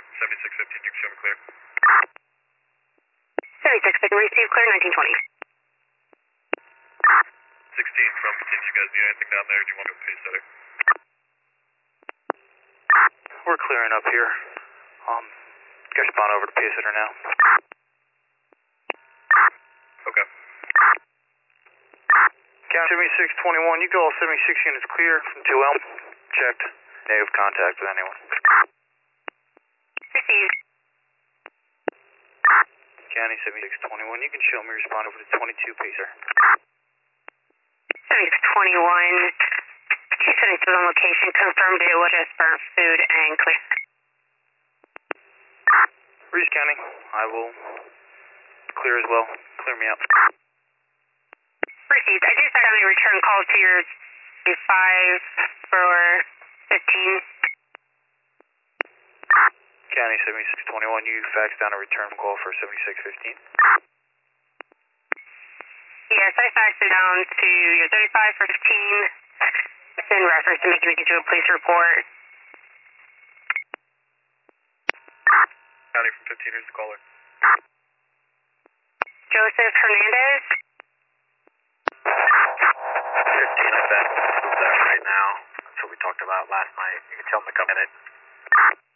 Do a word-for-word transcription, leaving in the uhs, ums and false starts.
seventy-six fifteen, you can show me clear. seventy-six fifteen, receive clear, nineteen twenty. sixteen from fifteen, you guys need anything down there? Do you want to pace setter? We're clearing up here. Um, guys spawn over to pace setter now. Okay. Count seventy-six twenty-one, you go all seventy-six units clear from two Elm. Checked. Negative contact with anyone. Received. County seventy-six twenty-one, you can show me respond over to twenty-two pacer. seventy-six twenty-one, two seventy-seven location, confirmed it was just for food and clear. Reese County, I will clear as well. Clear me out. Received. I just had a return call to your five for fifteen. County seventy-six twenty-one, you faxed down a return call for seventy-six fifteen. Yes, I faxed it down to your thirty-five for fifteen. It's in reference to making it to a police report. County from fifteen, who's the caller? Joseph Hernandez. fifteen, I bet. That right now. That's what we talked about last night. You can tell them to come in it.